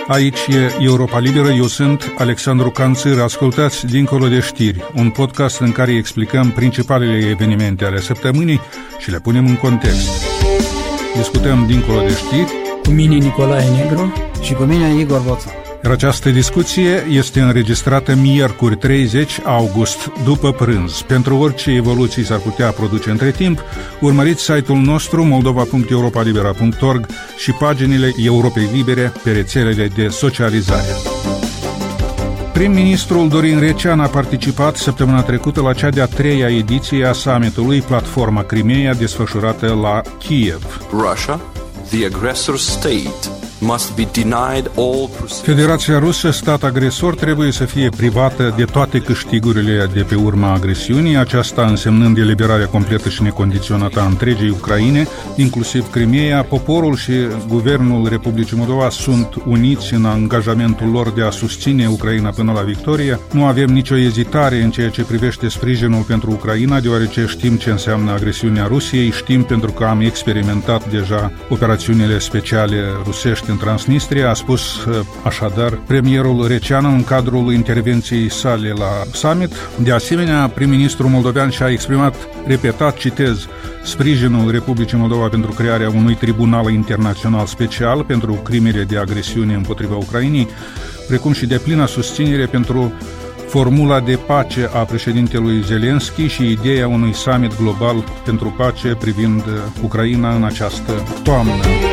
Aici e Europa Liberă, eu sunt Alexandru Canțir. Ascultați Dincolo de știri, un podcast în care explicăm principalele evenimente ale săptămânii și le punem în context. Discutăm Dincolo de știri cu mine Nicolae Negru și cu mine Igor Boța. Iar această discuție este înregistrată miercuri 30 august, după prânz. Pentru orice evoluții s-ar putea produce între timp, urmăriți site-ul nostru moldova.europalibera.org și paginile Europei Libere pe rețelele de socializare. Prim-ministrul Dorin Recean a participat săptămâna trecută la cea de-a treia ediție a summitului Platforma Crimeea, desfășurată la Kiev. Russia, the aggressor state, must be denied all. Federația Rusă, stat agresor, trebuie să fie privată de toate câștigurile de pe urma agresiunii, aceasta însemnând eliberarea completă și necondiționată a întregii Ucraine, inclusiv Crimeea. Poporul și guvernul Republicii Moldova sunt uniți în angajamentul lor de a susține Ucraina până la victorie. Nu avem nicio ezitare în ceea ce privește sprijinul pentru Ucraina, deoarece știm ce înseamnă agresiunea Rusiei, știm pentru că am experimentat deja operațiunile speciale rusești în Transnistria, a spus așadar premierul Recean în cadrul intervenției sale la summit. De asemenea, prim-ministrul moldovean și-a exprimat repetat, citez, sprijinul Republicii Moldova pentru crearea unui tribunal internațional special pentru crimele de agresiune împotriva Ucrainei, precum și deplină susținere pentru formula de pace a președintelui Zelensky și ideea unui summit global pentru pace privind Ucraina în această toamnă.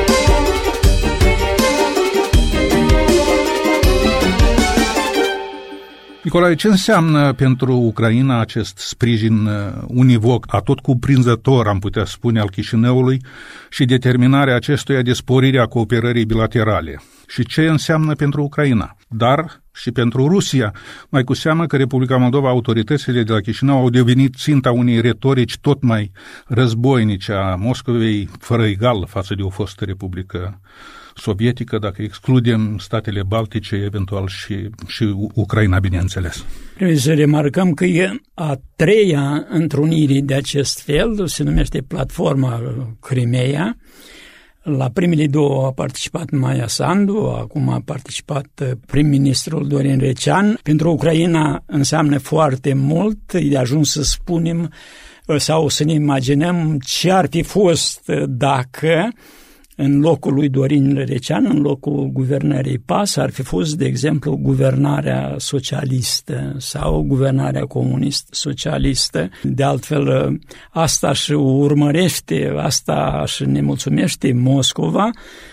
Nicolae, ce înseamnă pentru Ucraina acest sprijin univoc, atot cuprinzător, am putea spune, al Chișinăului și determinarea acestuia de sporirea cooperării bilaterale? Și ce înseamnă pentru Ucraina? Dar și pentru Rusia, mai cu seamă că Republica Moldova, autoritățile de la Chișinău au devenit ținta unei retorici tot mai războinice a Moscovei, fără egal față de o fostă republică sovietică, dacă excludem statele baltice, eventual și Ucraina, bineînțeles. Trebuie să remarcăm că e a treia întrunire de acest fel, se numește Platforma Crimeea. La primele două a participat Maia Sandu, acum a participat prim-ministrul Dorin Recean. Pentru Ucraina înseamnă foarte mult, e ajuns să spunem sau să ne imaginăm ce ar fi fost dacă în locul lui Dorin Recean, în locul guvernării PAS, ar fi fost, de exemplu, guvernarea socialistă sau guvernarea comunist-socialistă. De altfel, asta și urmărește, asta și ne mulțumește Moscova,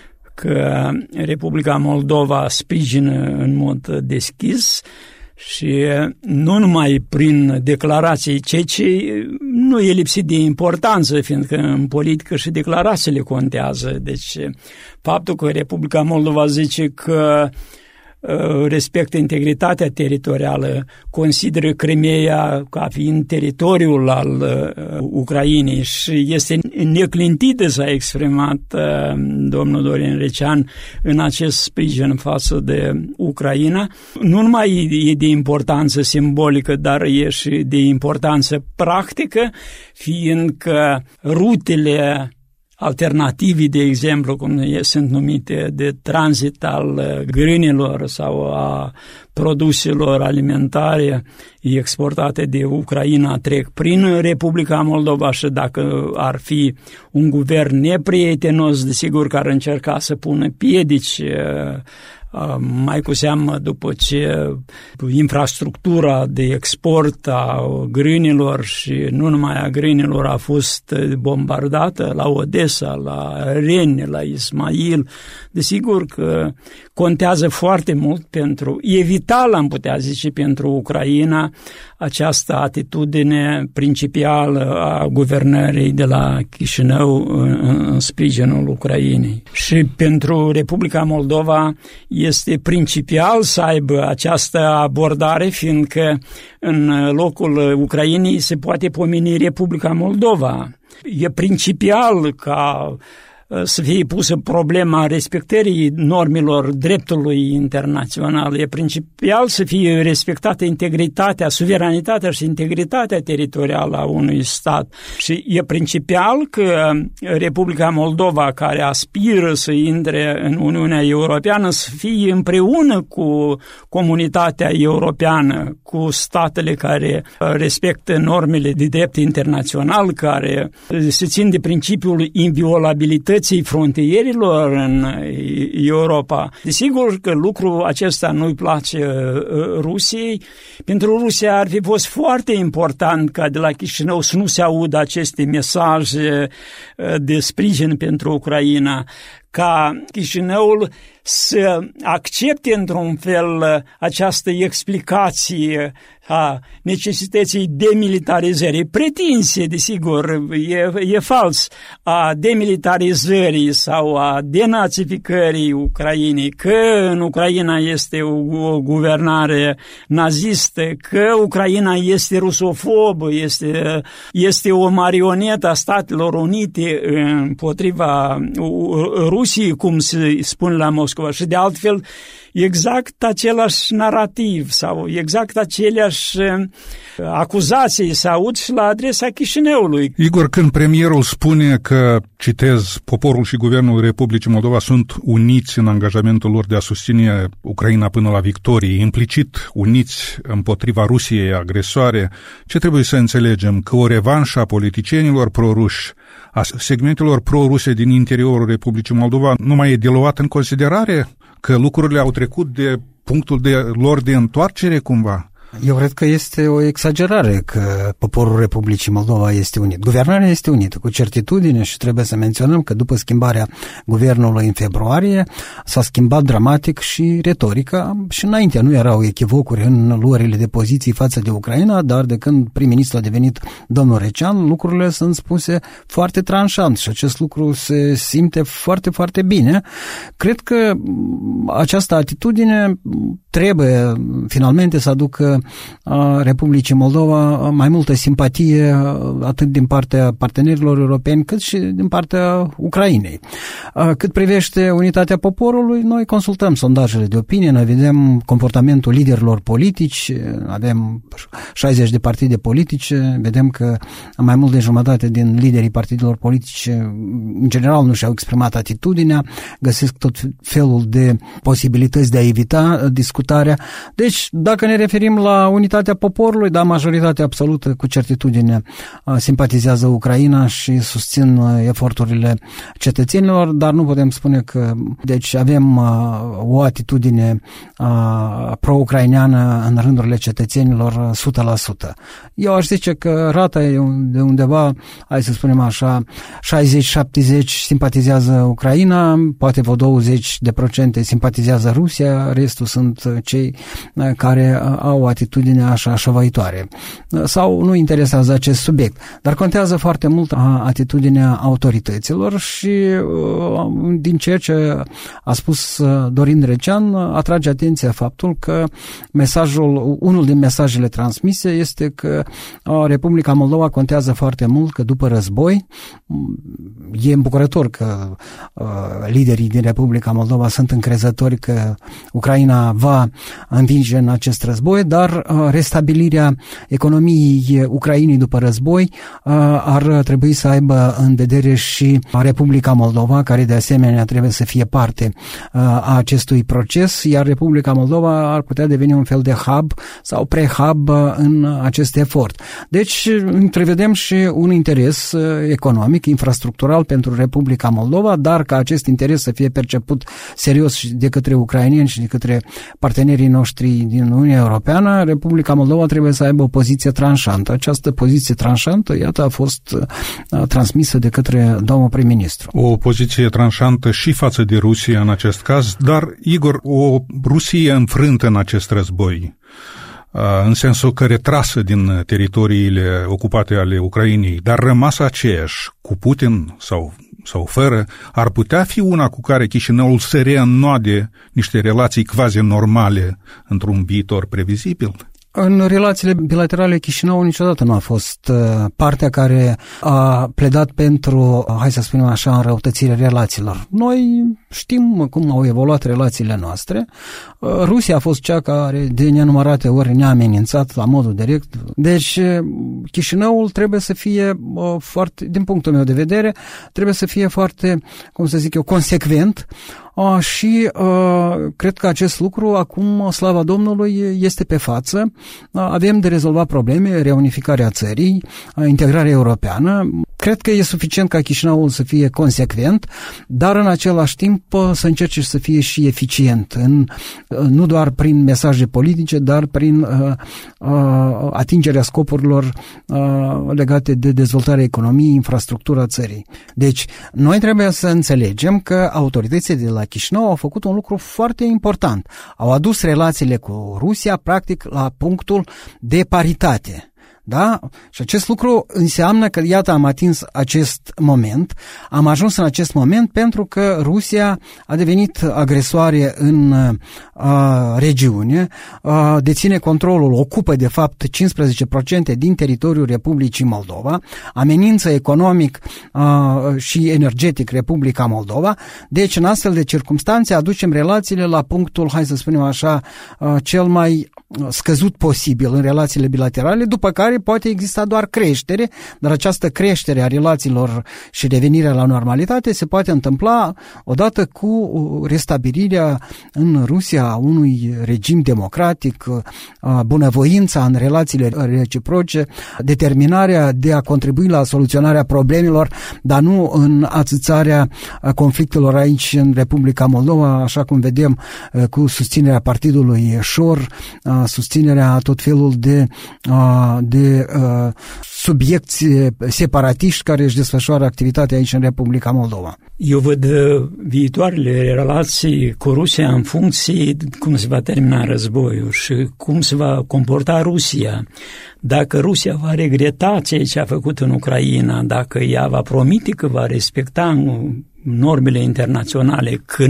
că Republica Moldova sprijină în mod deschis și nu numai prin declarații, ceea ce nu e lipsit de importanță, fiindcă în politică și declarațiile contează. Deci faptul că Republica Moldova zice că respectă integritatea teritorială, consideră Crimeea ca fiind teritoriul al Ucrainei și este neclintită, s-a exprimat domnul Dorin Recean în acest sprijin față de Ucraina. Nu numai e de importanță simbolică, dar e și de importanță practică, fiindcă rutele alternative, de exemplu, cum sunt numite, de tranzit al grânelor sau a produselor alimentare exportate de Ucraina trec prin Republica Moldova și dacă ar fi un guvern neprietenos, desigur că ar încerca să pună piedici, mai cu seamă după ce infrastructura de export a grânelor și nu numai a grânelor a fost bombardată la Odessa, la Reni, la Ismail. Desigur că contează foarte mult pentru, e vital, am putea zice, pentru Ucraina această atitudine principală a guvernării de la Chișinău în sprijinul Ucrainei. Și pentru Republica Moldova este principial să aibă această abordare, fiindcă în locul Ucrainei se poate pomeni Republica Moldova. E principial ca să fie pusă problema respectării normelor dreptului internațional. E principial să fie respectată integritatea, suveranitatea și integritatea teritorială a unui stat. Și e principial că Republica Moldova, care aspiră să intre în Uniunea Europeană, să fie împreună cu comunitatea europeană, cu statele care respectă normele de drept internațional, care se țin de principiul inviolabilității frontierilor în Europa. Desigur că lucrul acesta nu-i place Rusiei. Pentru Rusia ar fi fost foarte important ca de la Chișinău să nu se audă aceste mesaje de sprijin pentru Ucraina, ca Chișinăul să accepte într-un fel această explicație a necesității demilitarizării, pretinse, desigur, e fals, a demilitarizării sau a denazificării Ucrainei, că în Ucraina este o guvernare nazistă, că Ucraina este rusofobă, este o marionetă a Statelor Unite împotriva Rusiei, cum se spune la Moscova, și de altfel exact același narativ sau exact aceleași acuzații se aud și la adresa Chișinăului. Igor, când premierul spune că, citez, poporul și guvernul Republicii Moldova sunt uniți în angajamentul lor de a susține Ucraina până la victorie, implicit uniți împotriva Rusiei agresoare, ce trebuie să înțelegem? Că o revanșă a politicienilor proruși, a segmentelor proruse din interiorul Republicii Moldova nu mai e de luat în considerare? Că lucrurile au trecut de punctul lor de întoarcere cumva? Eu cred că este o exagerare că poporul Republicii Moldova este unit. Guvernarea este unită, cu certitudine, și trebuie să menționăm că după schimbarea guvernului în februarie s-a schimbat dramatic și retorica, și înainte nu erau echivocuri în luările de poziții față de Ucraina, dar de când prim-ministru a devenit domnul Recean, lucrurile sunt spuse foarte tranșant și acest lucru se simte foarte, foarte bine. Cred că această atitudine trebuie finalmente să aducă Republicii Moldova mai multă simpatie atât din partea partenerilor europeni cât și din partea Ucrainei. Cât privește unitatea poporului, noi consultăm sondajele de opinie, noi vedem comportamentul liderilor politici, avem 60 de partide politice, vedem că mai mult de jumătate din liderii partidelor politice în general nu și-au exprimat atitudinea, găsesc tot felul de posibilități de a evita discutarea. Deci, dacă ne referim la unitatea poporului, da, majoritatea absolută cu certitudine simpatizează Ucraina și susțin eforturile cetățenilor, dar nu putem spune că deci avem o atitudine pro-ucraineană în rândurile cetățenilor 100%. Eu aș zice că rata e de undeva, hai să spunem așa, 60-70 simpatizează Ucraina, poate vreo 20% simpatizează Rusia, restul sunt cei care au atitudine așa șovăitoare sau nu interesează acest subiect. Dar contează foarte mult atitudinea autorităților și din ceea ce a spus Dorin Recean atrage atenția faptul că unul din mesajele transmise este că Republica Moldova contează foarte mult, că după război e îmbucurător că liderii din Republica Moldova sunt încrezători că Ucraina va învinge în acest război, dar restabilirea economiei Ucrainei după război ar trebui să aibă în vedere și Republica Moldova, care de asemenea trebuie să fie parte a acestui proces, iar Republica Moldova ar putea deveni un fel de hub sau pre-hub în acest efort. Deci întrevedem și un interes economic, infrastructural pentru Republica Moldova, dar ca acest interes să fie perceput serios de către ucraineni și de către partenerii noștri din Uniunea Europeană, Republica Moldova trebuie să aibă o poziție tranșantă. Această poziție tranșantă, iată, a fost transmisă de către domnul prim-ministru. O poziție tranșantă și față de Rusia în acest caz, dar, Igor, o Rusie înfrântă în acest război, în sensul că retrasă din teritoriile ocupate ale Ucrainei, dar rămasă aceeași, cu Putin sau fără, ar putea fi una cu care Chișinăul să reînnoade niște relații quasi normale într-un viitor previzibil? În relațiile bilaterale, Chișinău niciodată nu a fost partea care a pledat pentru, hai să spunem așa, înrăutățirea relațiilor. Noi știm cum au evoluat relațiile noastre. Rusia a fost cea care de nenumărate ori ne-a amenințat la modul direct. Deci Chișinăul trebuie să fie foarte, din punctul meu de vedere, trebuie să fie foarte, cum să zic eu, consecvent. Și cred că acest lucru acum, slava Domnului, este pe față. Avem de rezolvat probleme, reunificarea țării, integrarea europeană. Cred că e suficient ca Chișinăul să fie consecvent, dar în același timp să încerce să fie și eficient, nu doar prin mesaje politice, dar prin atingerea scopurilor legate de dezvoltarea economiei, infrastructura țării. Deci, noi trebuie să înțelegem că autoritățile de la Chișinău au făcut un lucru foarte important. Au adus relațiile cu Rusia, practic, la punctul de paritate. Da? Și acest lucru înseamnă că, iată, am atins acest moment, am ajuns în acest moment pentru că Rusia a devenit agresoare în regiune, deține controlul, ocupă de fapt 15% din teritoriul Republicii Moldova, amenință economic și energetic Republica Moldova, deci în astfel de circumstanțe aducem relațiile la punctul, hai să spunem așa, cel mai scăzut posibil în relațiile bilaterale, după care poate exista doar creștere, dar această creștere a relațiilor și revenirea la normalitate se poate întâmpla odată cu restabilirea în Rusia a unui regim democratic, bunăvoința în relațiile reciproce, determinarea de a contribui la soluționarea problemelor, dar nu în ațățarea conflictelor aici în Republica Moldova, așa cum vedem cu susținerea partidului Șor, susținerea tot felul de subiecti separatiști care își desfășoară activitatea aici în Republica Moldova. Eu văd viitoarele relații cu Rusia în funcție cum se va termina războiul și cum se va comporta Rusia. Dacă Rusia va regreta ceea ce a făcut în Ucraina, dacă ea va promite că va respecta normele internaționale, că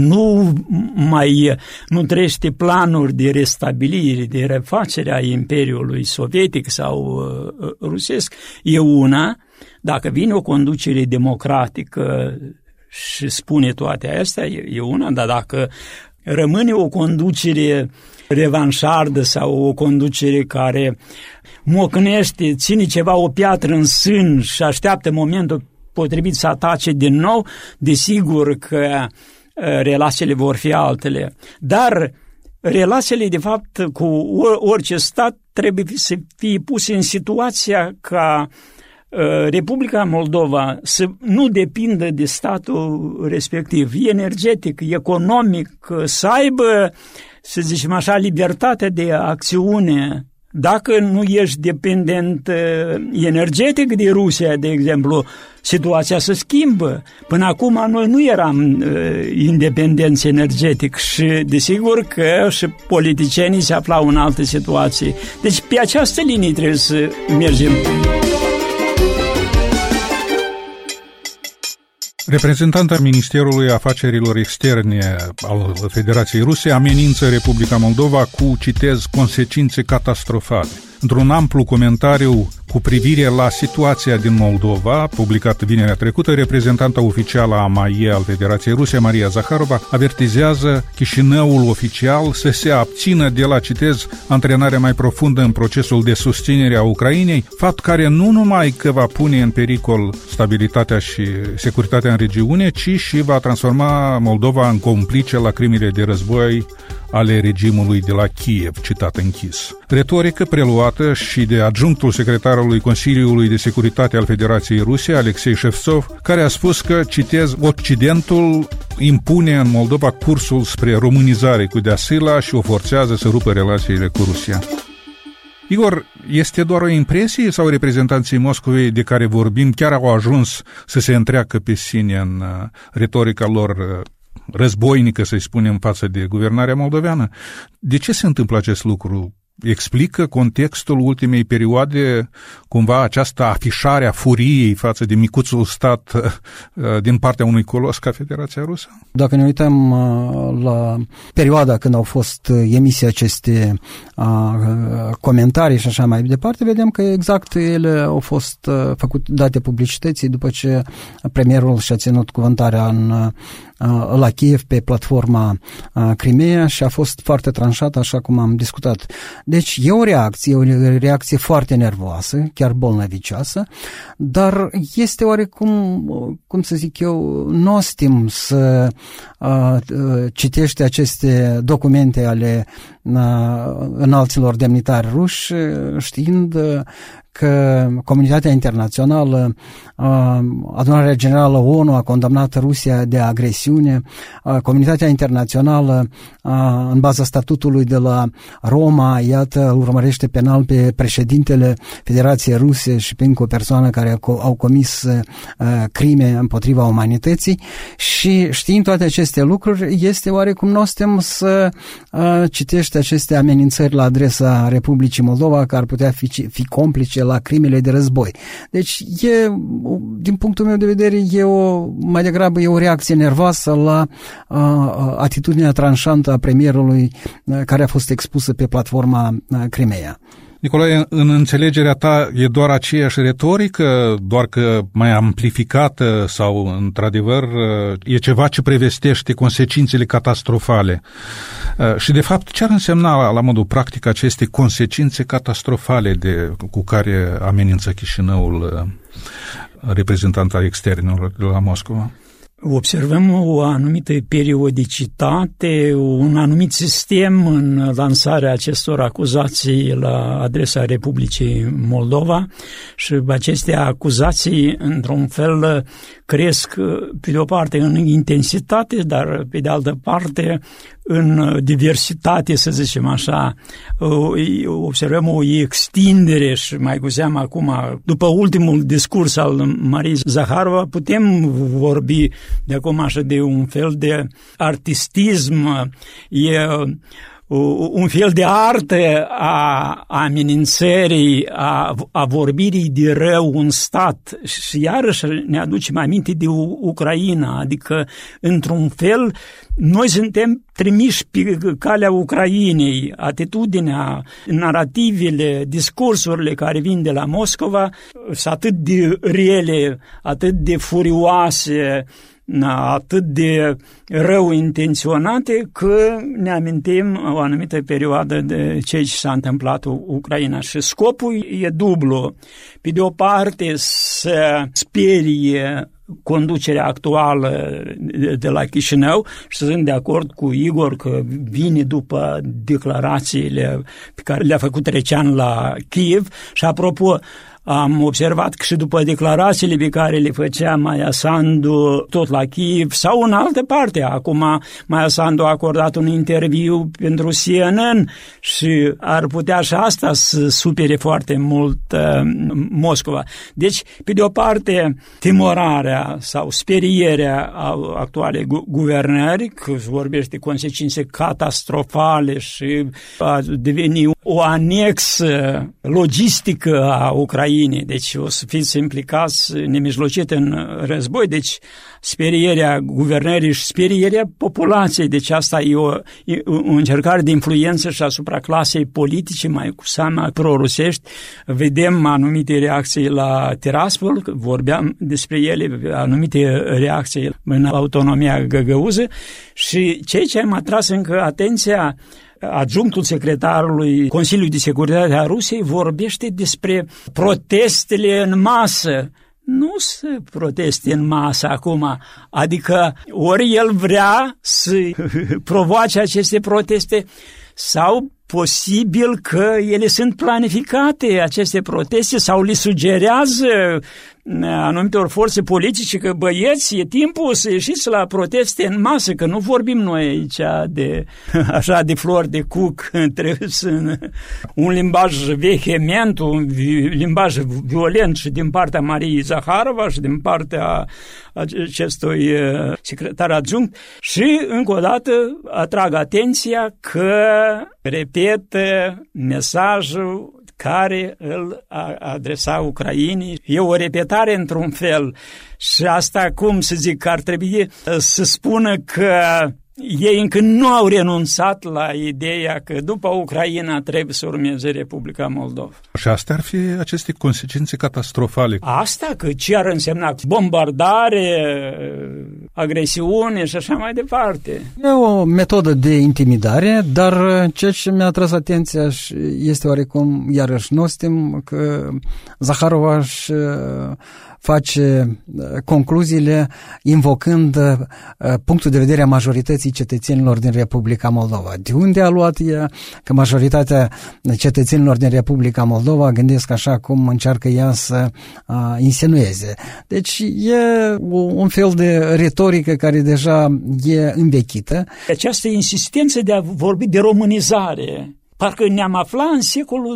nu trește planuri de restabilire, de refacere a Imperiului Sovietic sau rusesc, e una. Dacă vine o conducere democratică și spune toate astea, e una, dar dacă rămâne o conducere revanșardă sau o conducere care mocnește, ține ceva, o piatră în sân și așteaptă momentul potrivit să atace din nou, desigur că relațiile vor fi altele. Dar relațiile, de fapt, cu orice stat trebuie să fie puse în situația ca Republica Moldova să nu depindă de statul respectiv, energetic, economic, să aibă, să zicem așa, libertatea de acțiune. Dacă nu ești dependent energetic de Rusia, de exemplu, situația se schimbă. Până acum noi nu eram independenți energetic și desigur că și politicienii se aflau în alte situații. Deci pe această linie trebuie să mergem. Reprezentanta Ministerului Afacerilor Externe al Federației Ruse amenință Republica Moldova cu, citez, consecințe catastrofale. Într-un amplu comentariu cu privire la situația din Moldova, publicat vinerea trecută, reprezentanta oficială a MAIE al Federației Ruse, Maria Zakharova, avertizează Chișinăul oficial să se abțină de la, citez, antrenarea mai profundă în procesul de susținere a Ucrainei, fapt care nu numai că va pune în pericol stabilitatea și securitatea în regiune, ci și va transforma Moldova în complice la crimele de război ale regimului de la Kiev, citat închis. Retorică preluată și de adjunctul secretarului Consiliului de Securitate al Federației Ruse, Alexei Shevtsov, care a spus că, citez, Occidentul impune în Moldova cursul spre românizare cu deasila și o forțează să rupă relațiile cu Rusia. Igor, este doar o impresie sau reprezentanții Moscovei de care vorbim chiar au ajuns să se întreacă pe sine în retorica lor războinică, să-i spunem, față de guvernarea moldoveană? De ce se întâmplă acest lucru? explică contextul ultimei perioade, cumva această afișare a furiei față de micuțul stat din partea unui colos ca Federația Rusă? Dacă ne uităm la perioada când au fost emise aceste comentarii și așa mai departe, vedem că exact ele au fost date publicității după ce premierul și-a ținut cuvântarea la Kiev pe platforma Crimea și a fost foarte tranșat, așa cum am discutat. Deci e o reacție foarte nervoasă, chiar bolnăvicioasă, dar este oarecum, cum să zic eu, nostim să citești aceste documente ale înalților demnitari ruși, știind că comunitatea internațională, Adunarea Generală ONU a condamnat Rusia de agresiune, comunitatea internațională, în baza statutului de la Roma, iată, urmărește penal pe președintele Federației Ruse și pe încă o persoană care au comis crime împotriva umanității și știind toate aceste lucruri, este oarecum nostim să citești aceste amenințări la adresa Republicii Moldova, care ar putea fi complice la crimele de război. Deci, din punctul meu de vedere, mai degrabă e o reacție nervoasă la atitudinea tranșantă a premierului care a fost expusă pe platforma Crimea. Nicolae, în înțelegerea ta e doar aceeași retorică, doar că mai amplificată sau, într-adevăr, e ceva ce prevestește consecințele catastrofale? Și, de fapt, ce ar însemna, la modul practic, aceste consecințe catastrofale cu care amenință Chișinăul, reprezentanta externelor de la Moscova? Observăm o anumită periodicitate, un anumit sistem în lansarea acestor acuzații la adresa Republicii Moldova și aceste acuzații, într-un fel, cresc, pe de o parte, în intensitate, dar, pe de altă parte, în diversitate, să zicem așa. Observăm o extindere și mai cu seamă acum, după ultimul discurs al Mariei Zaharova, putem vorbi de acum așa de un fel de artistism, un fel de artă a amenințării, a vorbirii de rău în stat și iarăși ne aducem aminte de Ucraina, adică într-un fel noi suntem trimiși pe calea Ucrainei, atitudinea, narativele, discursurile care vin de la Moscova sunt atât de rele, atât de furioase, atât de rău intenționate că ne amintim o anumită perioadă de ce s-a întâmplat în Ucraina. Și scopul e dublu. Pe de o parte să sperie conducerea actuală de la Chișinău și sunt de acord cu Igor că vine după declarațiile pe care le-a făcut Trecean la Kiev și apropo, am observat că și după declarațiile pe care le făcea Maia Sandu tot la Kiev sau în altă parte. Acum Maia Sandu a acordat un interviu pentru CNN și ar putea și asta să supere foarte mult Moscova. Deci, pe de o parte, timorarea sau sperierea actualei guvernări, că vorbește de consecințe catastrofale și a deveni o anexă logistică a Ucrainei. Deci o să fiți implicați nemijlocit în război, deci sperierea guvernării și sperierea populației, deci asta e o încercare de influență și asupra clasei politice, mai cu seamă pro-rusești. Vedem anumite reacții la Tiraspol, vorbeam despre ele, anumite reacții în autonomia găgăuză și ceea ce am atras încă atenția, adjunctul secretarului Consiliului de Securitate a Rusiei vorbește despre protestele în masă. Nu se proteste în masă acum, adică ori el vrea să provoace aceste proteste sau posibil că ele sunt planificate, aceste proteste, sau le sugerează anumitor forțe politice că băieți, e timpul să ieșiți la proteste în masă, că nu vorbim noi aici de așa de flori de cuc, trebuie să un limbaj vehement, un limbaj violent și din partea Mariei Zaharova și din partea acestui secretar adjunct și încă o dată atrag atenția că repetă mesajul care îl adresa Ucrainei. E o repetare într-un fel și asta, cum să zic, ar trebui să spună că ei încă nu au renunțat la ideea că după Ucraina trebuie să urmeze Republica Moldova. Și astea ar fi aceste consecințe catastrofale. Asta că ce ar însemna bombardare, agresiune și așa mai departe. E o metodă de intimidare, dar ceea ce mi-a atras atenția este oarecum iarăși nostim că Zaharova își face concluziile invocând punctul de vedere a majorității cetățenilor din Republica Moldova. De unde a luat ea că majoritatea cetățenilor din Republica Moldova gândesc așa cum încearcă ea să insinueze? Deci e un fel de retorică care deja e învechită. Această insistență de a vorbi de românizare, parcă ne-am aflat în secolul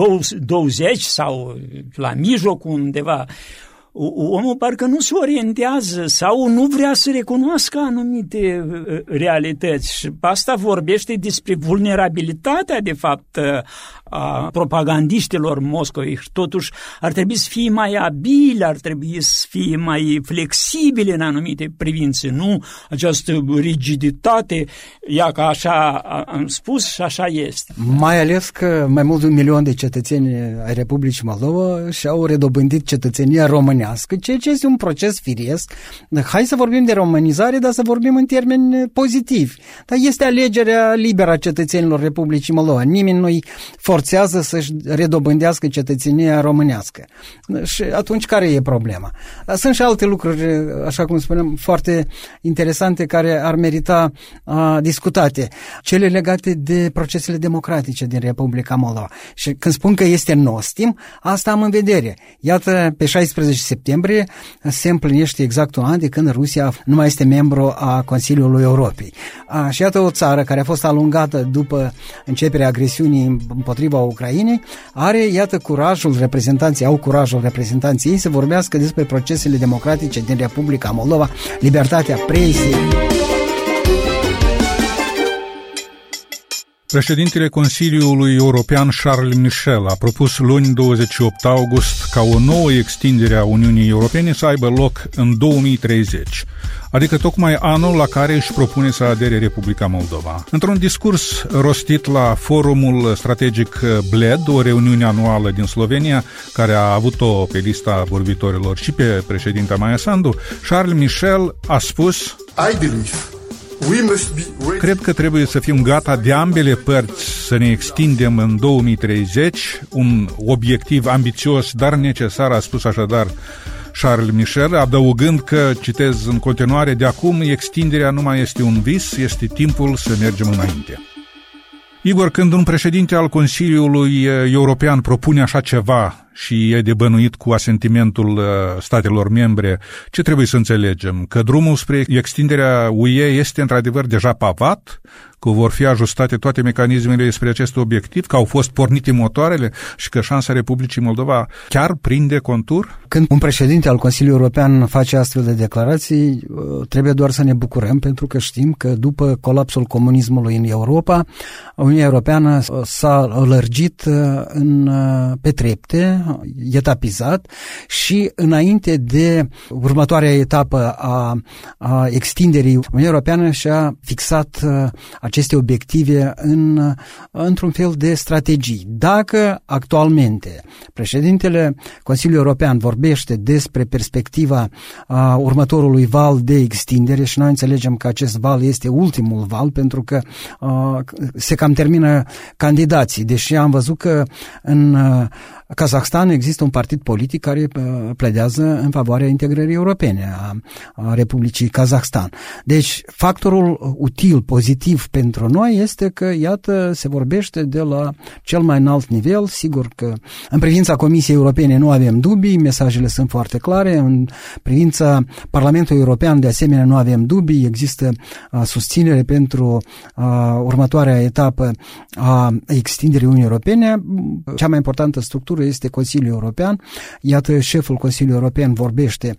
20 sau la mijloc undeva. Omul parcă nu se orientează sau nu vrea să recunoască anumite realități și asta vorbește despre vulnerabilitatea, de fapt, a propagandiștilor Moscovei și totuși ar trebui să fie mai abili, ar trebui să fie mai flexibile în anumite privințe, nu această rigiditate, ea că așa am spus și așa este. Mai ales că mai mult de 1 milion de cetățeni ai Republicii Moldova și-au redobândit cetățenia românească, ceea ce este un proces firesc. Hai să vorbim de românizare, dar să vorbim în termeni pozitivi. Dar este alegerea liberă a cetățenilor Republicii Moldova. Nimeni nu-i forțează să-și redobândească cetățenia românească. Și atunci care e problema? Sunt și alte lucruri, așa cum spunem, foarte interesante care ar merita discutate. Cele legate de procesele democratice din Republica Moldova. Și când spun că este nostim, asta am în vedere. Iată, pe 16 septembrie se împlinește exact un an de când Rusia nu mai este membru a Consiliului Europei. Și iată o țară care a fost alungată după începerea agresiunii împotriva Ucrainei, au curajul reprezentanții ei să vorbească despre procesele democratice din Republica Moldova, libertatea presiei. Președintele Consiliului European Charles Michel a propus luni 28 august ca o nouă extindere a Uniunii Europene să aibă loc în 2030, adică tocmai anul la care își propune să adere Republica Moldova. Într-un discurs rostit la forumul strategic Bled, o reuniune anuală din Slovenia, care a avut-o pe lista vorbitorilor și pe președinta Maia Sandu, Charles Michel a spus: cred că trebuie să fim gata de ambele părți să ne extindem în 2030, un obiectiv ambițios, dar necesar, a spus așadar Charles Michel, adăugând că, citez în continuare, de acum extinderea nu mai este un vis, este timpul să mergem înainte. Igor, când un președinte al Consiliului European propune așa ceva și e de bănuit cu asentimentul statelor membre, ce trebuie să înțelegem? Că drumul spre extinderea UE este într-adevăr deja pavat, că vor fi ajustate toate mecanismele spre acest obiectiv, că au fost pornite motoarele și că șansa Republicii Moldova chiar prinde contur? Când un președinte al Consiliului European face astfel de declarații, trebuie doar să ne bucurăm, pentru că știm că după colapsul comunismului în Europa, Uniunea Europeană s-a lărgit pe trepte, etapizat, și înainte de următoarea etapă a extinderii, Uniunea Europeană și-a fixat aceste obiective într-un fel de strategii. Dacă actualmente președintele Consiliului European vorbește despre perspectiva următorului val de extindere, și noi înțelegem că acest val este ultimul val, pentru că se cam termină candidații, deși am văzut că în Kazahstan există un partid politic care pledează în favoarea integrării europene a Republicii Kazahstan. Deci, factorul util, pozitiv pentru noi este că, iată, se vorbește de la cel mai înalt nivel. Sigur că în privința Comisiei Europene nu avem dubii, mesajele sunt foarte clare. În privința Parlamentului European, de asemenea, nu avem dubii. Există susținere pentru următoarea etapă a extinderii Uniunii Europene. Cea mai importantă structură este Consiliul European. Iată, șeful Consiliului European vorbește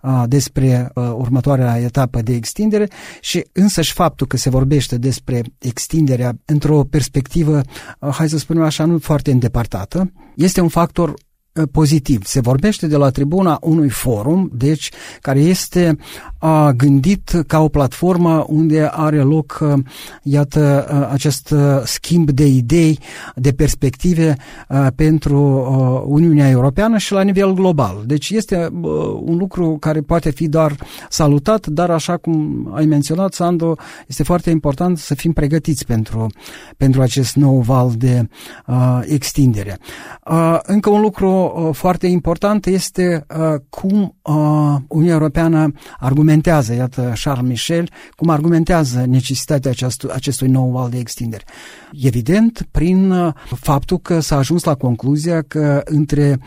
despre următoarea etapă de extindere și însăși faptul că se vorbește despre extinderea într-o perspectivă, hai să spunem așa, nu foarte îndepărtată, este un factor pozitiv. Se vorbește de la tribuna unui forum, deci, care este gândit ca o platformă unde are loc, iată, acest schimb de idei, de perspective pentru Uniunea Europeană și la nivel global. Deci este un lucru care poate fi doar salutat, dar așa cum ai menționat, Sandu, este foarte important să fim pregătiți pentru acest nou val de extindere. Încă un lucru foarte important este cum Uniunea Europeană argumentează, iată, Charles Michel, cum argumentează necesitatea acestui nou val de extindere. Evident, prin faptul că s-a ajuns la concluzia că între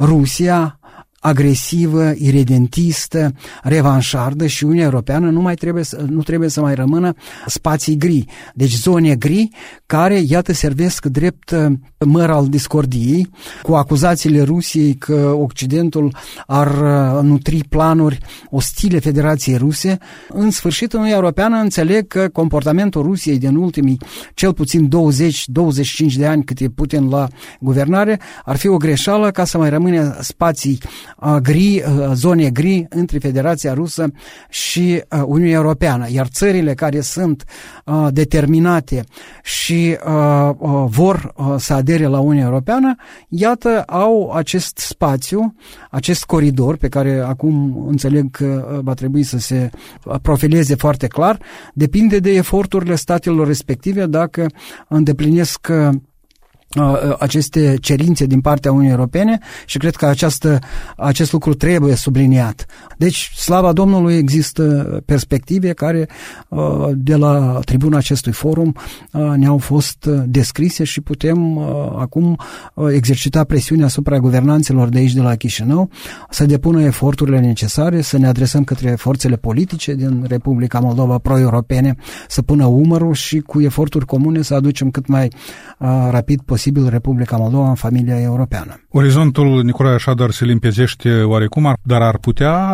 Rusia agresivă, iredentistă, revanșardă și Uniunea Europeană nu trebuie să mai rămână spații gri. Deci zone gri care, iată, servesc drept măr al discordiei, cu acuzațiile Rusiei că Occidentul ar nutri planuri ostile Federației Ruse. În sfârșit, Uniunea Europeană înțeleg că comportamentul Rusiei din ultimii cel puțin 20-25 de ani cât e Putin la guvernare ar fi o greșeală ca să mai rămâne spații gri, zone gri între Federația Rusă și Uniunea Europeană. Iar țările care sunt determinate și vor să adere la Uniunea Europeană, iată, au acest spațiu, acest coridor pe care acum înțeleg că va trebui să se profileze foarte clar. Depinde de eforturile statelor respective dacă îndeplinesc aceste cerințe din partea Uniunii Europene și cred că acest lucru trebuie subliniat. Deci, slava Domnului, există perspective care de la tribuna acestui forum ne-au fost descrise și putem acum exercita presiunea asupra guvernanților de aici, de la Chișinău, să depună eforturile necesare, să ne adresăm către forțele politice din Republica Moldova pro-europene, să pună umărul și cu eforturi comune să aducem cât mai rapid posibil Republica Moldova în familia europeană. Orizontul, Nicolae, așadar se limpezește oarecum, dar ar putea,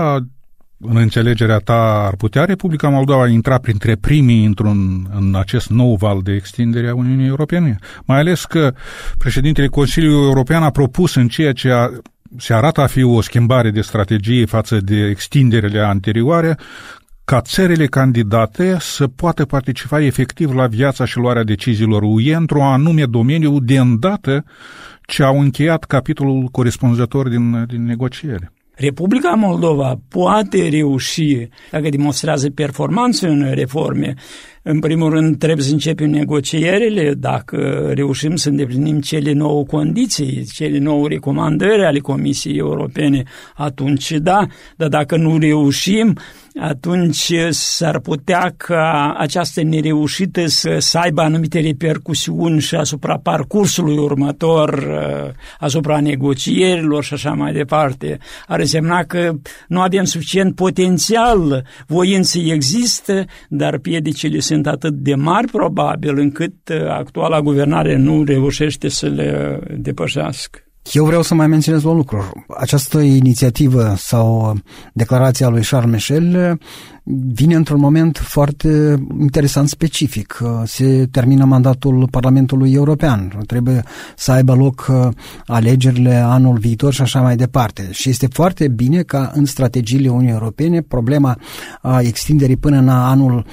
în înțelegerea ta, ar putea Republica Moldova intra printre primii în acest nou val de extindere a Uniunii Europene? Mai ales că președintele Consiliului European a propus în ceea ce se arată a fi o schimbare de strategie față de extinderile anterioare, ca țările candidate să poată participa efectiv la viața și luarea deciziilor UE într-un anume domeniu de îndată ce au încheiat capitolul corespunzător din negociere. Republica Moldova poate reuși, dacă demonstrează performanță în reforme. În primul rând trebuie să începem negocierile, dacă reușim să îndeplinim cele 9 condiții, cele 9 recomandări ale Comisiei Europene, atunci da, dar dacă nu reușim, atunci s-ar putea ca această nereușită să aibă anumite repercusiuni și asupra parcursului următor, asupra negocierilor și așa mai departe. Ar însemna că nu avem suficient potențial, voință există, dar piedicile sunt atât de mari probabil încât actuala guvernare nu reușește să le depășească. Eu vreau să mai menționez un lucru. Această inițiativă sau declarația lui Charles Michel vine într-un moment foarte interesant, specific. Se termină mandatul Parlamentului European. Trebuie să aibă loc alegerile anul viitor și așa mai departe. Și este foarte bine ca în strategiile Uniunii Europene problema extinderii până în anul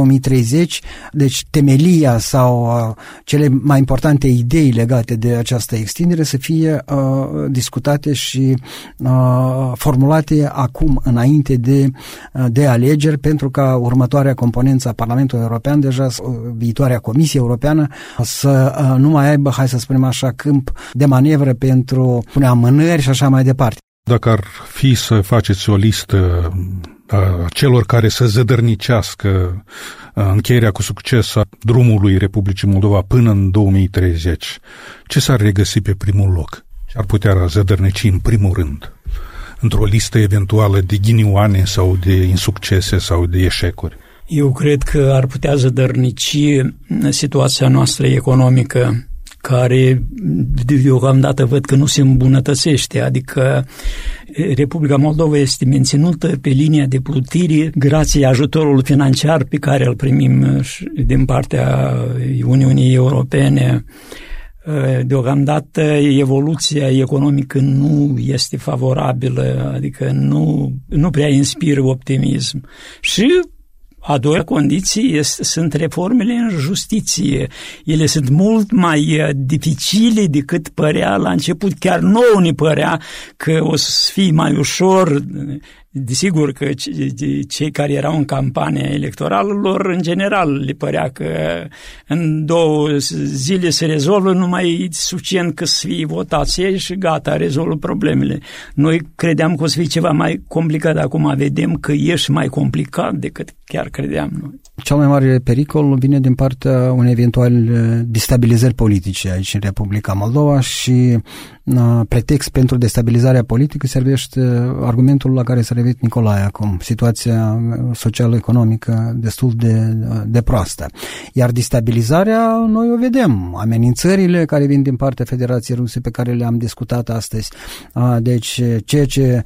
2030, deci temelia sau cele mai importante idei legate de această extindere să fie discutate și formulate acum, înainte de alegeri, alegeri pentru ca următoarea componență a Parlamentului European, deja viitoarea Comisie Europeană, să nu mai aibă, hai să spunem așa, câmp de manevră pentru amânări și așa mai departe. Dacă ar fi să faceți o listă a celor care să zădărnicească încheierea cu succes a drumului Republicii Moldova până în 2030, ce s-ar regăsi pe primul loc? Ce ar putea zădărnici în primul rând? Într-o listă eventuală de ghinioane sau de insuccese sau de eșecuri? Eu cred că ar putea zădărnici situația noastră economică, care deocamdată văd că nu se îmbunătățește, adică Republica Moldova este menținută pe linia de plutire grație ajutorul financiar pe care îl primim din partea Uniunii Europene. Deocamdată evoluția economică nu este favorabilă, adică nu prea inspiră optimism. Și a doua condiție sunt reformele în justiție. Ele sunt mult mai dificile decât părea la început. Chiar nouă ne părea că o să fie mai ușor. Desigur că cei care erau în campania electorală, lor în general le părea că în 2 zile se rezolvă, nu mai e suficient că să fie votație și gata, rezolvă problemele. Noi credeam că o să fie ceva mai complicat, acum vedem că e și mai complicat decât chiar credeam noi. Cel mai mare pericol vine din partea unei eventuale destabilizări politice aici în Republica Moldova și pretext pentru destabilizarea politică servește argumentul la care s-a referit Nicolae acum, situația social-economică destul de proastă. Iar destabilizarea, noi o vedem, amenințările care vin din partea Federației Ruse pe care le-am discutat astăzi, deci ceea ce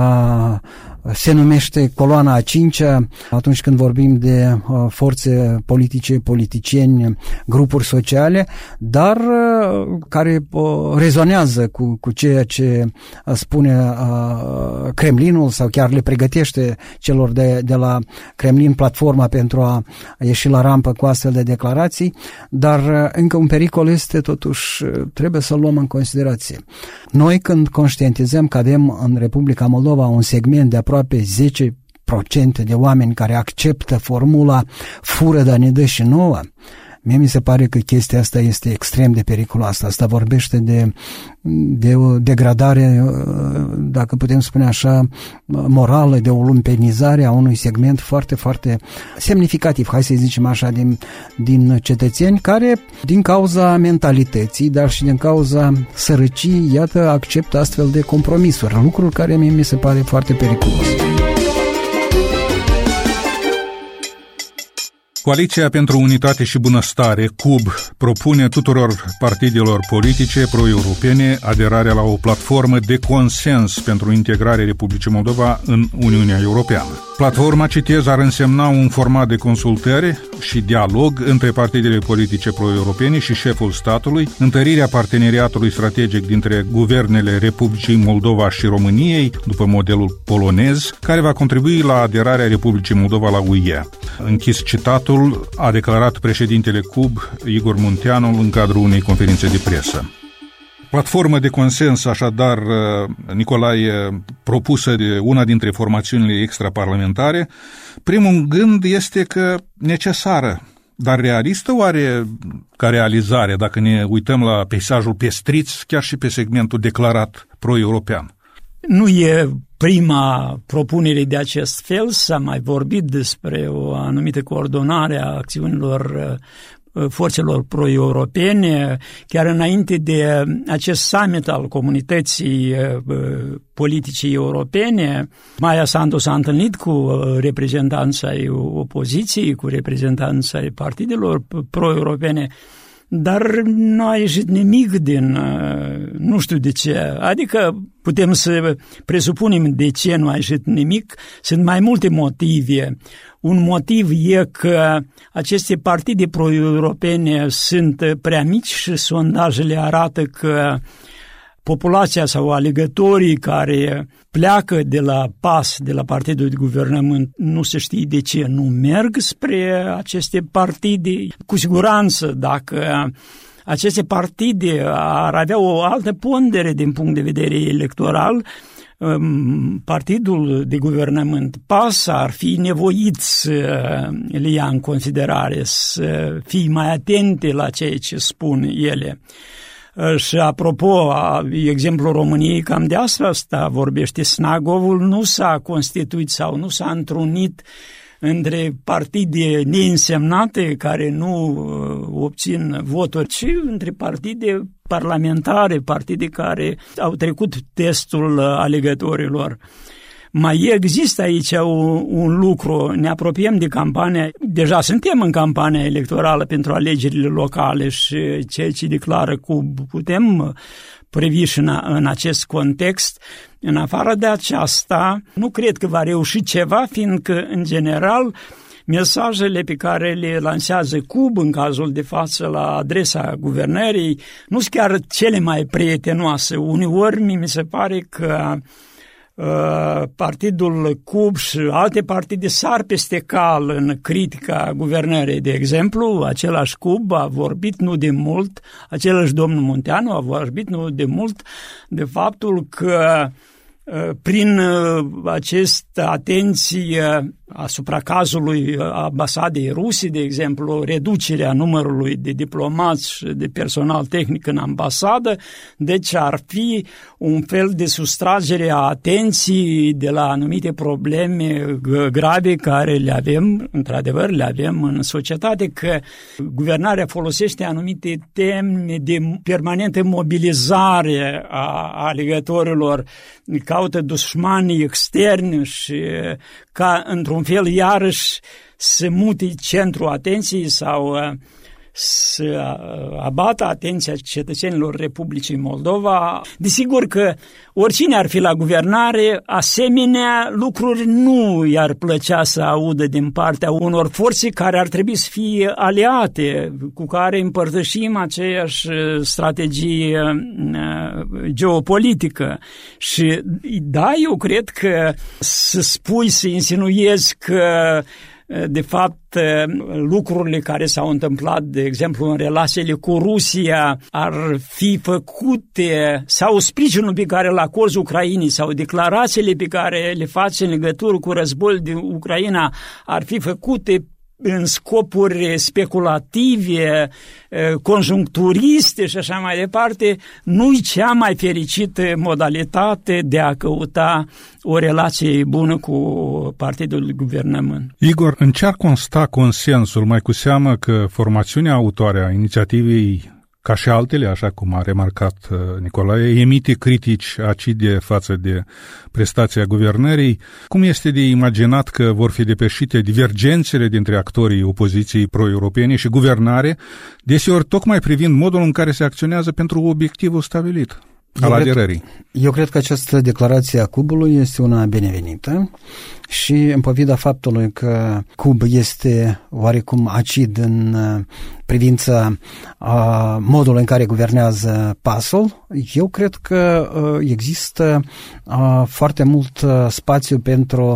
se numește coloana a 5-a, atunci când vorbim de forțe politice, politicieni, grupuri sociale, dar care rezonează cu ceea ce spune Kremlinul sau chiar le pregătește celor de la Kremlin platforma pentru a ieși la rampă cu astfel de declarații, dar încă un pericol este, totuși, trebuie să-l luăm în considerație. Noi când conștientizăm că avem în Republica Moldova un segment de aproape 10% de oameni care acceptă formula fură, dar ne dă și nouă, mie mi se pare că chestia asta este extrem de periculoasă. Asta vorbește de o degradare, dacă putem spune așa, morală, de o lumpenizare a unui segment foarte, foarte semnificativ, hai să zicem așa, din cetățeni care, din cauza mentalității, dar și din cauza sărăcii, iată, acceptă astfel de compromisuri, lucruri care mie mi se pare foarte periculos. Coaliția pentru Unitate și Bunăstare, CUB, propune tuturor partidelor politice pro-europene aderarea la o platformă de consens pentru integrarea Republicii Moldova în Uniunea Europeană. Platforma, citez, ar însemna un format de consultări și dialog între partidele politice pro-europene și șeful statului, întărirea parteneriatului strategic dintre guvernele Republicii Moldova și României, după modelul polonez, care va contribui la aderarea Republicii Moldova la UE. Închis citatul, a declarat președintele CUB, Igor Munteanu, în cadrul unei conferințe de presă. Platformă de consens, așadar, Nicolae, propusă de una dintre formațiunile extraparlamentare, primul gând este că necesară, dar realistă oare ca realizare, dacă ne uităm la peisajul pestriț, chiar și pe segmentul declarat pro-european? Nu e prima propunere de acest fel, s-a mai vorbit despre o anumită coordonare a acțiunilor forțelor pro-europene, chiar înainte de acest summit al comunității politicii europene. Maia Sandu s-a întâlnit cu reprezentanța ai opoziției, cu reprezentanța ai partidelor pro-europene, dar nu a ieșit nimic din, nu știu de ce, adică putem să presupunem de ce nu a ieșit nimic, sunt mai multe motive. Un motiv e că aceste partide pro-europene sunt prea mici și sondajele arată că populația sau alegătorii care pleacă de la PAS, de la partidul de guvernământ, nu se știe de ce nu merg spre aceste partide. Cu siguranță, dacă aceste partide ar avea o altă pondere din punct de vedere electoral, partidul de guvernământ PAS ar fi nevoit să le ia în considerare, să fie mai atente la ceea ce spun ele. Și apropo, exemplul României cam de asta vorbește. Snagovul nu s-a constituit sau nu s-a întrunit între partide neînsemnate care nu obțin voturi, ci între partide parlamentare, partide care au trecut testul alegătorilor. Mai există aici un lucru, ne apropiem de campania, deja suntem în campania electorală pentru alegerile locale și ceea ce declară CUB putem privi și în acest context. În afară de aceasta, nu cred că va reuși ceva, fiindcă, în general, mesajele pe care le lansează CUB în cazul de față la adresa guvernării nu sunt chiar cele mai prietenoase. Uneori mi se pare că partidul CUB și alte partide sar peste cal în critica guvernării. De exemplu, același CUB a vorbit nu de mult, același domnul Munteanu a vorbit nu de mult de faptul că prin această atenție asupra cazului ambasadei Rusii, de exemplu, reducerea numărului de diplomați și de personal tehnic în ambasadă, deci ar fi un fel de sustragere a atenției de la anumite probleme grave care le avem, într-adevăr le avem în societate, că guvernarea folosește anumite teme de permanentă mobilizare a alegătorilor, caută dușmanii externi și ca într-un fel iarăși să mute centrul atenției sau să abată atenția cetățenilor Republicii Moldova. Desigur că oricine ar fi la guvernare, asemenea lucruri nu i-ar plăcea să audă din partea unor forțe care ar trebui să fie aliate, cu care împărtășim aceeași strategie geopolitică. Și da, eu cred că să spui, să insinuezi că de fapt, lucrurile care s-au întâmplat, de exemplu, în relațiile cu Rusia ar fi făcute, sau sprijinul pe care îl acorzi Ucrainei, sau declarațiile pe care le faci în legătură cu războiul din Ucraina ar fi făcute în scopuri speculative, conjuncturiste și așa mai departe, nu-i cea mai fericită modalitate de a căuta o relație bună cu partidul de guvernământ. Igor, în ce ar consta consensul, mai cu seamă că formațiunea autoare a inițiativei, ca și altele, așa cum a remarcat Nicolae, emite critici acide față de prestația guvernării? Cum este de imaginat că vor fi depășite divergențele dintre actorii opoziției pro-europene și guvernare, deseori tocmai privind modul în care se acționează pentru obiectivul stabilit al aderării? Eu cred că această declarație a CUB-ului este una binevenită și în pofida faptului că CUB este oarecum acid în privința modul în care guvernează PAS-ul, eu cred că există foarte mult spațiu pentru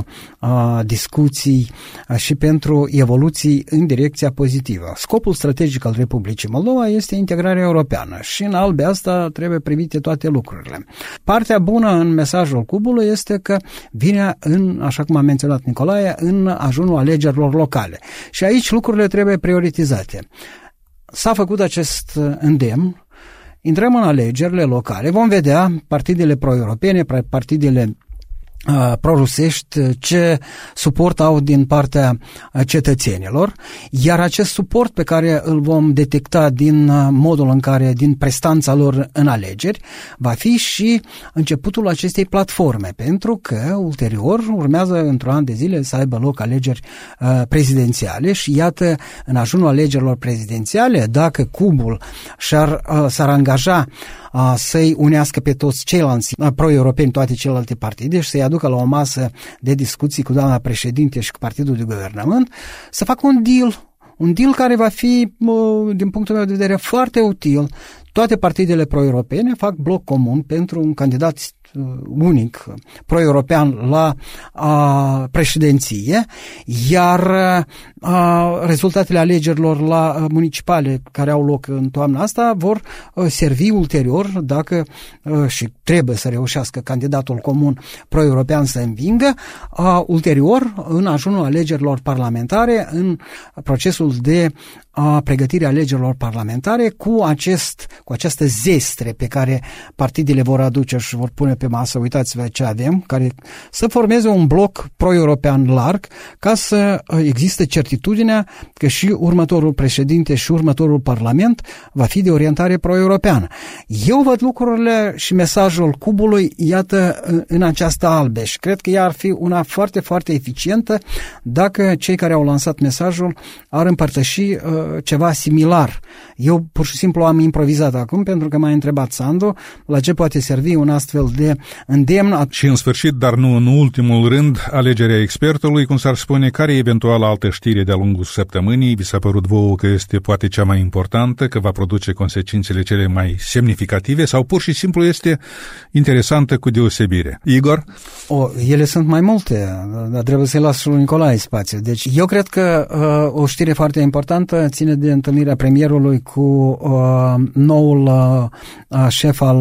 discuții și pentru evoluții în direcția pozitivă. Scopul strategic al Republicii Moldova este integrarea europeană și în albe asta trebuie privite toate lucrurile. Partea bună în mesajul CUB-ului este că vine în, așa cum a menționat Nicolae, în ajunul alegerilor locale. Și aici lucrurile trebuie prioritizate. S-a făcut acest îndemn, intrăm în alegerile locale, vom vedea partidele pro-europene, partidele prorusești, ce suport au din partea cetățenilor, iar acest suport pe care îl vom detecta din modul în care, din prestanța lor în alegeri, va fi și începutul acestei platforme, pentru că ulterior urmează într-un an de zile să aibă loc alegeri prezidențiale și iată, în ajunul alegerilor prezidențiale, dacă CUB-ul s-ar angaja să-i unească pe toți ceilalți pro-europeni, toate celelalte partide și să-i aducă la o masă de discuții cu doamna președinte și cu partidul de guvernământ, să facă un deal care va fi, din punctul meu de vedere, foarte util. Toate partidele pro-europene fac bloc comun pentru un candidat unic pro-european la președinție, iar rezultatele alegerilor la municipale care au loc în toamna asta vor servi ulterior, dacă și trebuie să reușească candidatul comun pro-european să învingă, ulterior în ajunul alegerilor parlamentare, în procesul de pregătirea alegerilor parlamentare cu această zestre pe care partidele vor aduce și vor pune pe masă, uitați-vă ce avem, care să formeze un bloc pro-european larg, ca să existe certitudinea că și următorul președinte și următorul parlament va fi de orientare pro-europeană. Eu văd lucrurile și mesajul cubului, iată, în această albe și cred că ea ar fi una foarte, foarte eficientă dacă cei care au lansat mesajul ar împărtăși ceva similar. Eu pur și simplu am improvizat acum pentru că m-a întrebat Sandu la ce poate servi un astfel de îndemn. Și în sfârșit, dar nu în ultimul rând, alegerea expertului, cum s-ar spune, care e eventual altă știre de-a lungul săptămânii? Vi s-a părut vouă că este poate cea mai importantă, că va produce consecințele cele mai semnificative sau pur și simplu este interesantă cu deosebire? Igor? Ele sunt mai multe, dar trebuie să-i las și lui Nicolae spațiu. Deci eu cred că o știre foarte importantă ține de întâlnirea premierului cu noul șef al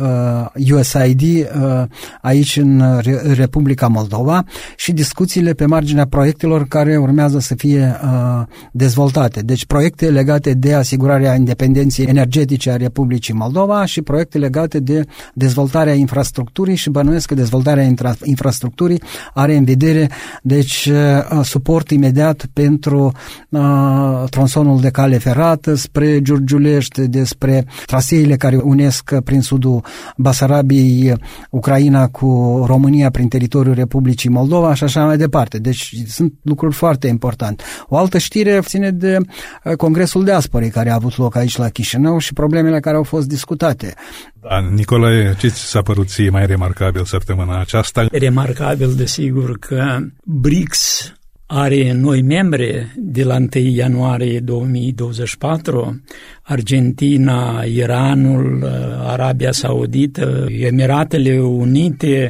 USAID aici în Republica Moldova și discuțiile pe marginea proiectelor care urmează să fie dezvoltate. Deci proiecte legate de asigurarea independenței energetice a Republicii Moldova și proiecte legate de dezvoltarea infrastructurii și bănuiesc că dezvoltarea infrastructurii are în vedere deci suport imediat pentru tronsonul de cale ferată spre Giurgiulești, despre traseele care unesc prin sudul Basarabiei Ucraina cu România prin teritoriul Republicii Moldova și așa mai departe. Deci sunt lucruri foarte importante. O altă știre ține de Congresul Diasporei care a avut loc aici la Chișinău și problemele care au fost discutate. Da, Nicolae, ce ți s-a părut ție mai remarcabil săptămâna aceasta? Remarcabil, desigur, că BRICS are noi membre de la 1 ianuarie 2024, Argentina, Iranul, Arabia Saudită, Emiratele Unite,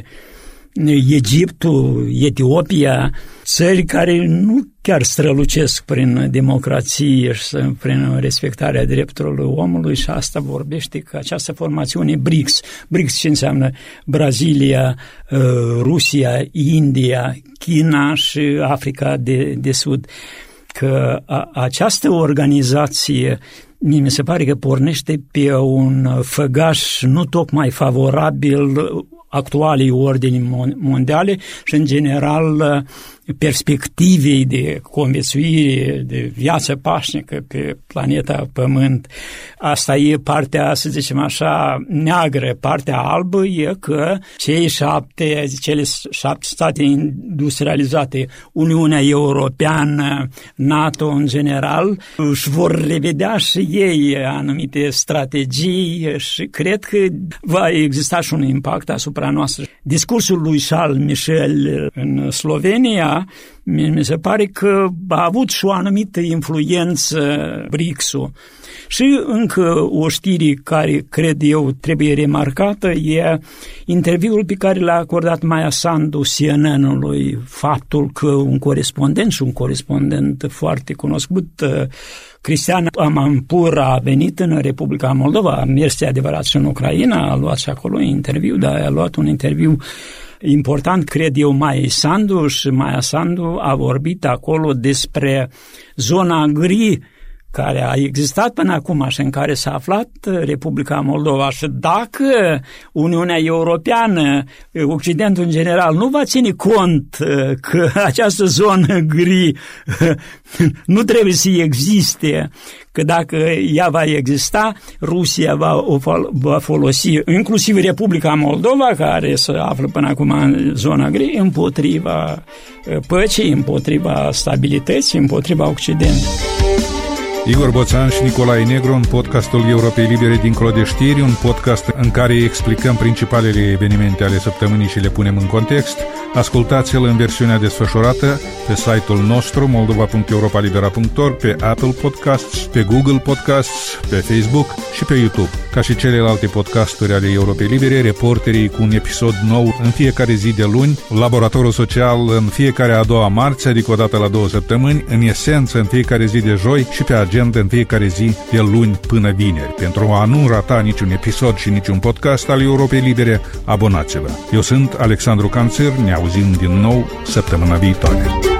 Egiptul, Etiopia, țări care nu chiar strălucesc prin democrație și prin respectarea drepturilor omului și asta vorbește că această formațiune BRICS. BRICS ce înseamnă Brazilia, Rusia, India, China și Africa de Sud. Că această organizație mi se pare că pornește pe un făgaș nu tocmai favorabil actualei ordini mondiale și, în general, perspectivei de conviețuire, de viață pașnică pe planeta Pământ. Asta e partea, să zicem așa, neagră. Partea albă e că cele 7 state industrializate, Uniunea Europeană, NATO în general, își vor revedea și ei anumite strategii și cred că va exista și un impact asupra noastră. Discursul lui Charles Michel în Slovenia mi se pare că a avut și o anumită influență BRICS-ul. Și încă o știre care cred eu trebuie remarcată e interviul pe care l-a acordat Maia Sandu CNN-ului, faptul că un corespondent foarte cunoscut, Cristian Amampur, a venit în Republica Moldova, a mers adevărat și în Ucraina, a luat și acolo interviu, dar a luat un interviu important, cred eu, Maia Sandu și Maia Sandu a vorbit acolo despre zona gri care a existat până acum și în care s-a aflat Republica Moldova și dacă Uniunea Europeană, Occidentul în general, nu va ține cont că această zonă gri nu trebuie să existe, că dacă ea va exista, Rusia va folosi, inclusiv Republica Moldova, care se află până acum în zona gri, împotriva păcii, împotriva stabilității, împotriva Occidentului. Igor Boțan și Nicolae Negru în podcastul Europei Libere dincolo de știri, un podcast în care explicăm principalele evenimente ale săptămânii și le punem în context. Ascultați-l în versiunea desfășurată pe site-ul nostru moldova.europalibera.org, pe Apple Podcasts, pe Google Podcasts, pe Facebook și pe YouTube. Ca și celelalte podcasturi ale Europei Libere, Reporterii cu un episod nou în fiecare zi de luni, Laboratorul Social în fiecare a doua marți, adică o dată la 2 săptămâni, în esență în fiecare zi de joi și pe agenda în fiecare zi de luni până vineri. Pentru a nu rata niciun episod și niciun podcast al Europei Libere, abonați-vă. Eu sunt Alexandru Canțir, ne auzim din nou săptămâna viitoare.